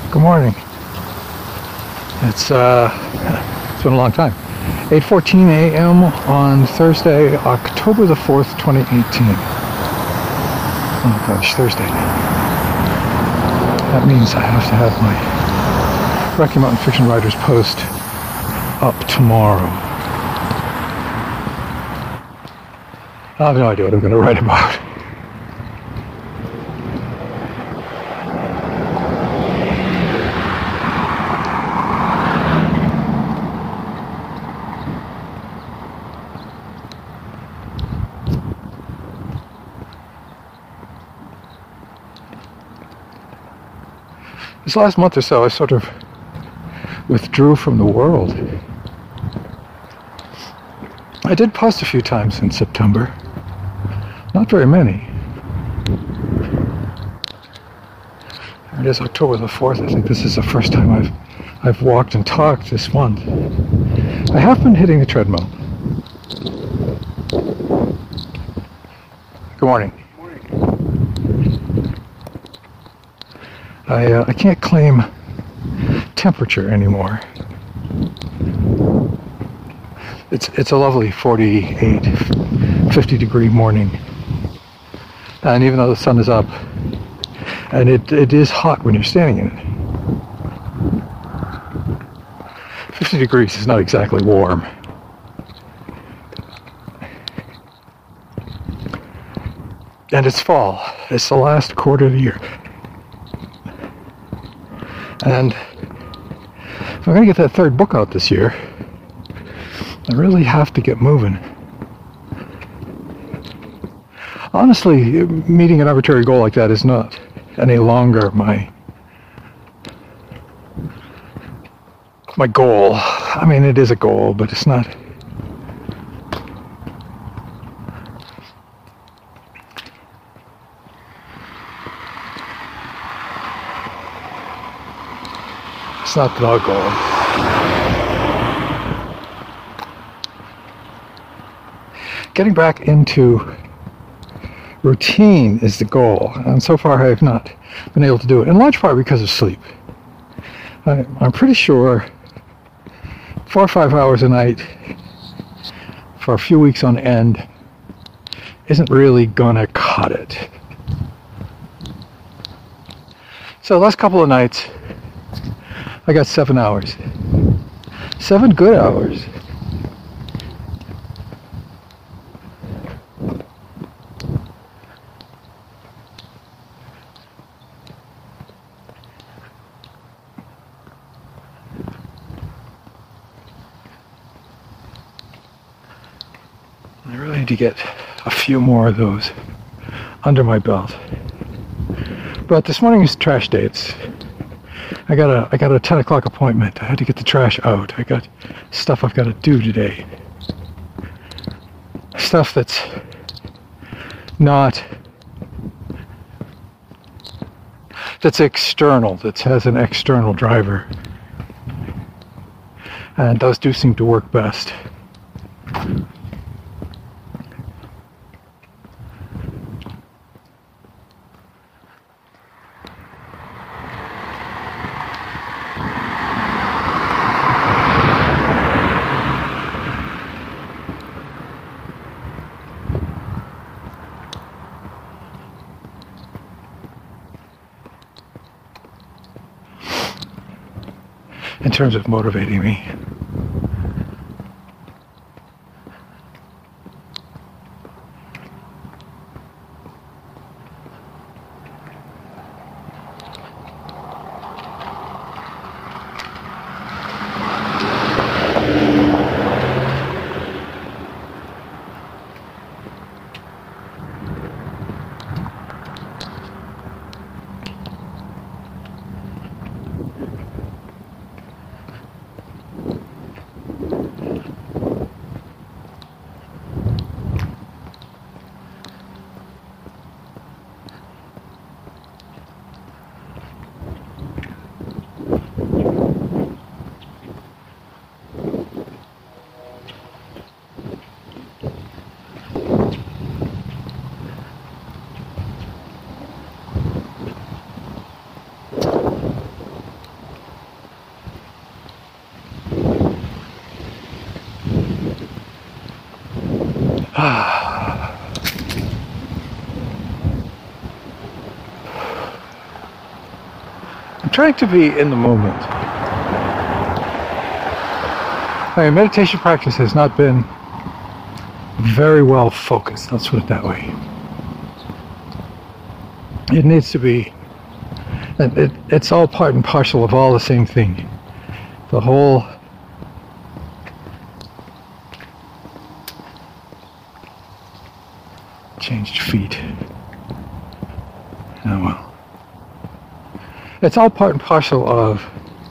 Good morning. It's been a long time. 8:14 a.m. on Thursday, October the 4th, 2018. Oh gosh, Thursday. That means I have to have my Rocky Mountain Fiction Writers post up tomorrow. I have no idea what I'm going to write about. This last month or so, I sort of withdrew from the world. I did post a few times in September. Not very many. It is October the 4th. I think this is the first time I've walked and talked this month. I have been hitting the treadmill. Good morning. I can't claim temperature anymore. It's a lovely 48, 50 degree morning. And even though the sun is up, and it is hot when you're standing in it. 50 degrees is not exactly warm. And it's fall. It's the last quarter of the year. And if I'm going to get that third book out this year, I really have to get moving. Honestly, meeting an arbitrary goal like that is not any longer my goal. I mean, it is a goal, but it's not. It's not the goal. Getting back into routine is the goal, and so far I have not been able to do it, in large part because of sleep. I'm pretty sure 4 or 5 hours a night for a few weeks on end isn't really gonna cut it. So the last couple of nights I got 7 hours. 7 good hours. I really need to get a few more of those under my belt. But this morning is trash day. I got a 10 o'clock appointment. I had to get the trash out. I got stuff I've got to do today. Stuff that's external, that has an external driver. And those do seem to work best. In terms of motivating me. I'm trying to be in the moment. My meditation practice has not been very well focused, let's put it that way. It needs to be, it's all part and parcel of all the same thing. The whole changed feet. Oh well. It's all part and parcel of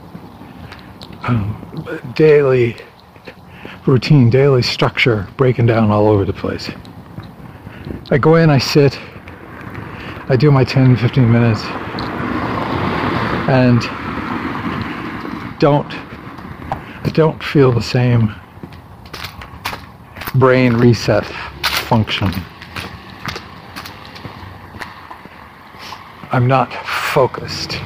daily routine, daily structure breaking down all over the place. I go in, I sit, I do my 10-15 minutes, and I don't feel the same brain reset function. I'm not focused.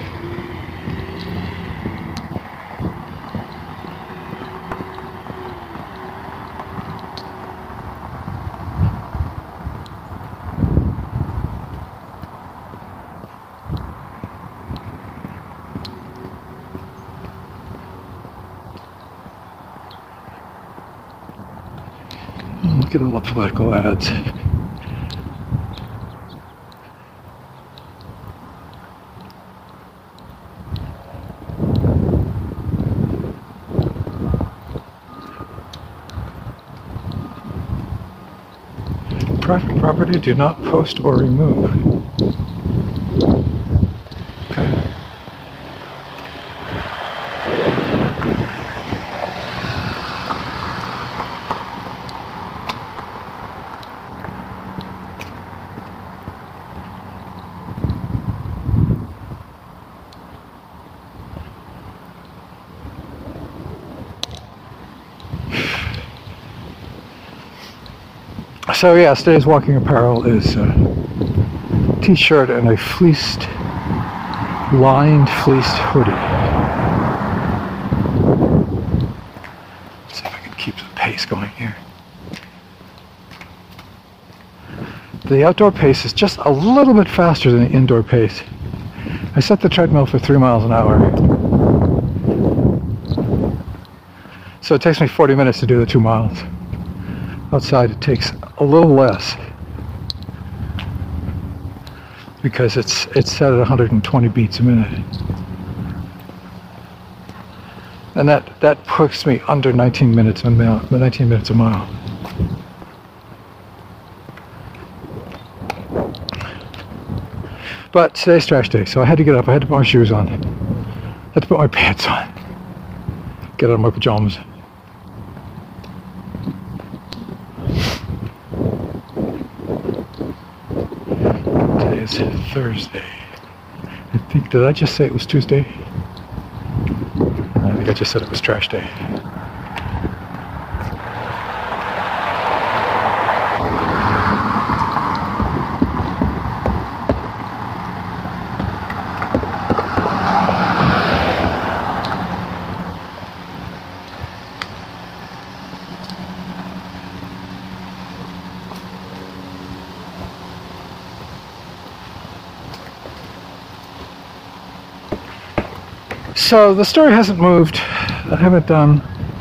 Look at all the political ads. Private property, do not post or remove. Okay. So yeah, today's walking apparel is a t-shirt and a lined fleeced hoodie. Let's see if I can keep the pace going here. The outdoor pace is just a little bit faster than the indoor pace. I set the treadmill for 3 miles an hour. So it takes me 40 minutes to do the 2 miles. Outside it takes a little less because it's set at 120 beats a minute, and that puts me under 19 minutes a mile. But today's trash day, so I had to get up. I had to put my shoes on. I had to put my pants on. Get out of my pajamas. It's Thursday. Did I just say it was Tuesday? I think I just said it was trash day. So the story hasn't moved. I haven't done.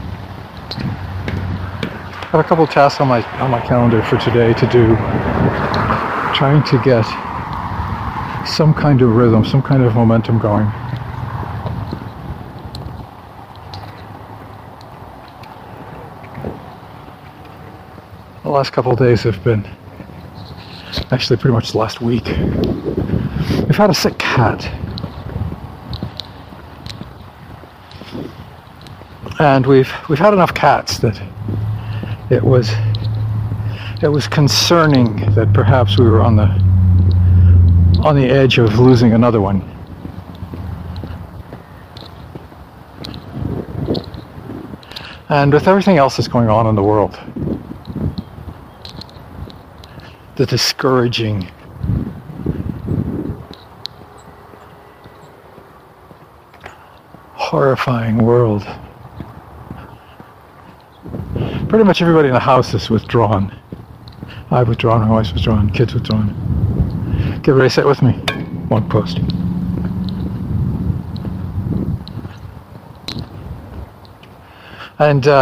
I have a couple of tasks on my calendar for today to do. Trying to get some kind of rhythm, some kind of momentum going. The last couple of days have been, actually pretty much the last week. We've had a sick cat. And we've had enough cats that it was concerning that perhaps we were on the edge of losing another one. And with everything else that's going on in the world, the discouraging, horrifying world. Pretty much everybody in the house is withdrawn. I've withdrawn, my wife's withdrawn, kids withdrawn. Get ready, sit with me. One post. And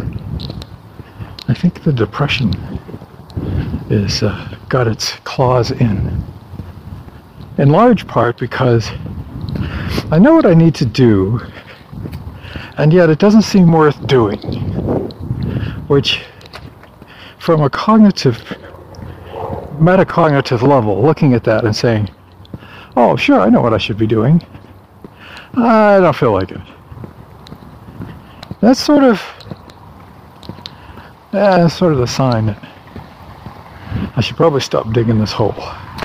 I think the depression is got its claws in large part because I know what I need to do, and yet it doesn't seem worth doing, which from a metacognitive level, looking at that and saying, oh sure, I know what I should be doing, I don't feel like it. That's sort of the sign that I should probably stop digging this hole.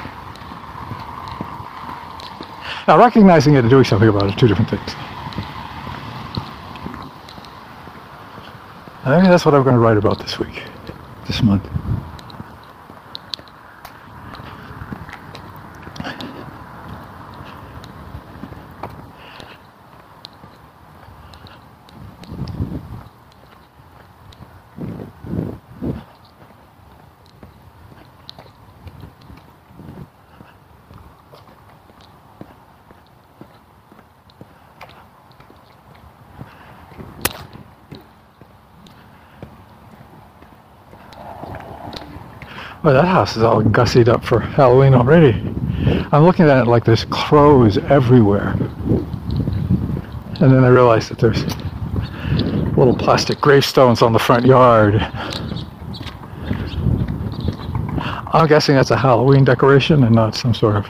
Now, recognizing it and doing something about it are two different things. I think that's what I'm going to write about this week, this month. Well, that house is all gussied up for Halloween already. I'm looking at it like there's crows everywhere. And then I realize that there's little plastic gravestones on the front yard. I'm guessing that's a Halloween decoration and not some sort of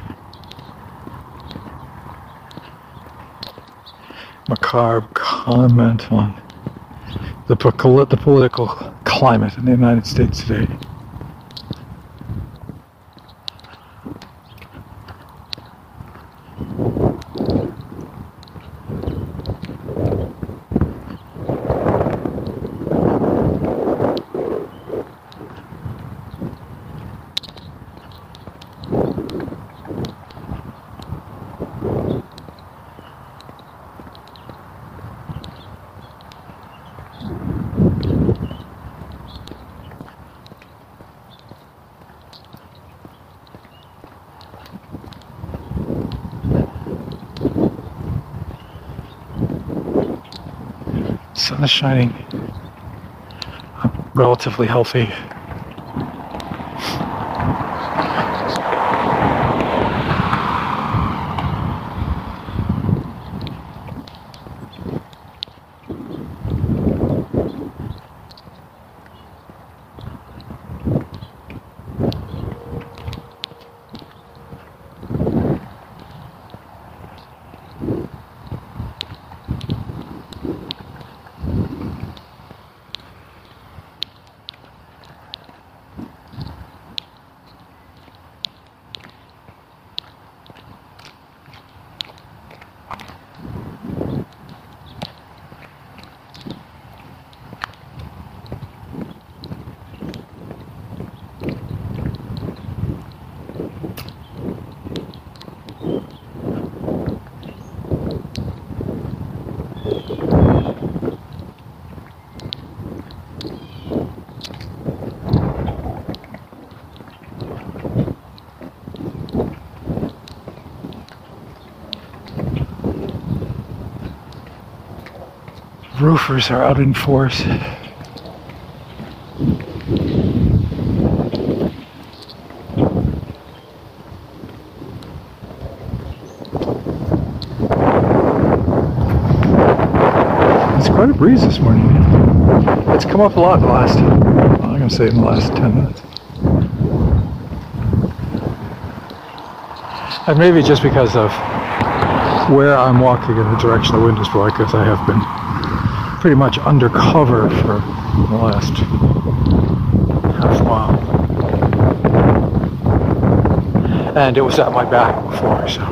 macabre comment on the political climate in the United States today. Sun is shining. I'm relatively healthy. Roofers are out in force. It's quite a breeze this morning. It's come up a lot in the last, I'm going to say in the last 10 minutes. And maybe just because of where I'm walking in the direction the wind is blowing, because I have been pretty much undercover for the last half mile. And it was at my back before, so.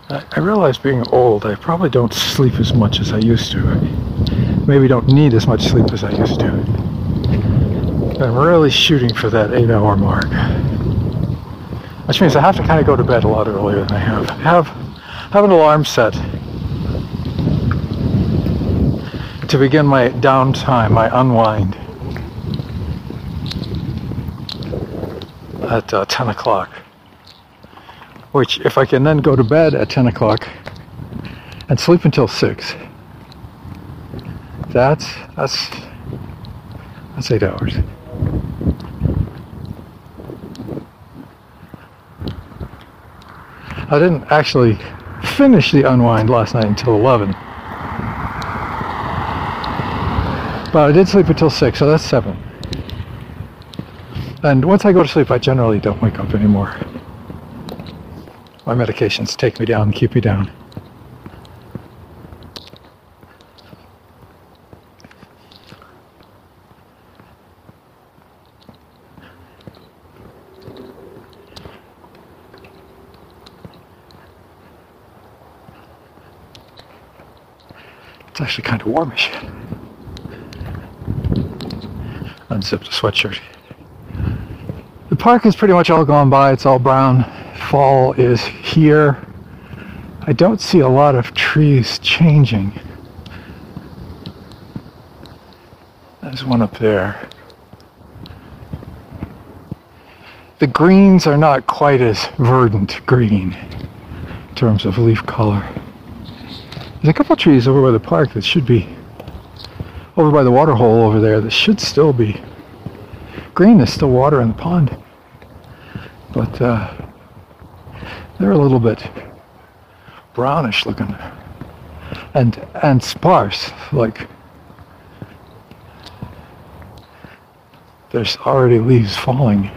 I realize being old, I probably don't sleep as much as I used to. Maybe don't need as much sleep as I used to. But I'm really shooting for that 8-hour mark. Which means I have to kind of go to bed a lot earlier than I have an alarm set to begin my downtime, my unwind at 10 o'clock. Which, if I can then go to bed at 10 o'clock and sleep until 6, that's 8 hours. I didn't actually finish the unwind last night until 11. But I did sleep until 6, so that's 7. And once I go to sleep, I generally don't wake up anymore. My medications take me down and keep me down. It's actually kind of warmish. Unzip the sweatshirt. The park is pretty much all gone by. It's all brown. Fall is here. I don't see a lot of trees changing. There's one up there. The greens are not quite as verdant green in terms of leaf color. There's a couple of trees over by the park that should be, over by the water hole over there, that should still be green. There's still water in the pond. But they're a little bit brownish looking and sparse. Like there's already leaves falling.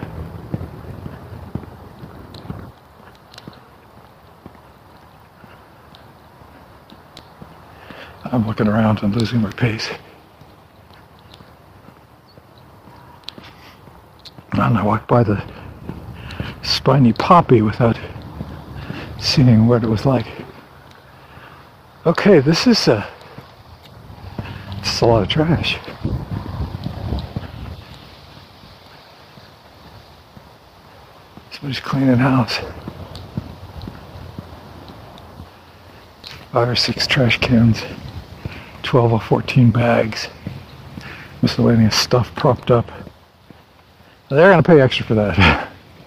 I'm looking around and losing my pace. And I walked by the spiny poppy without seeing what it was like. Okay, this is a lot of trash. Somebody's cleaning house. 5 or 6 trash cans, 12 or 14 bags, miscellaneous stuff propped up. They're going to pay extra for that.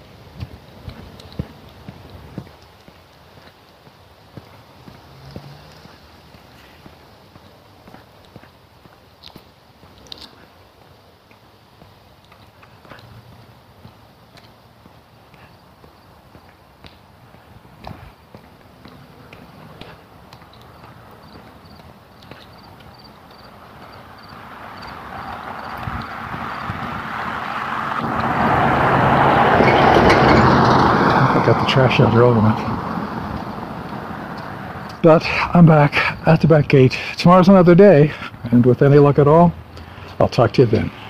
Got the trash out early enough. But I'm back at the back gate. Tomorrow's another day, and with any luck at all, I'll talk to you then.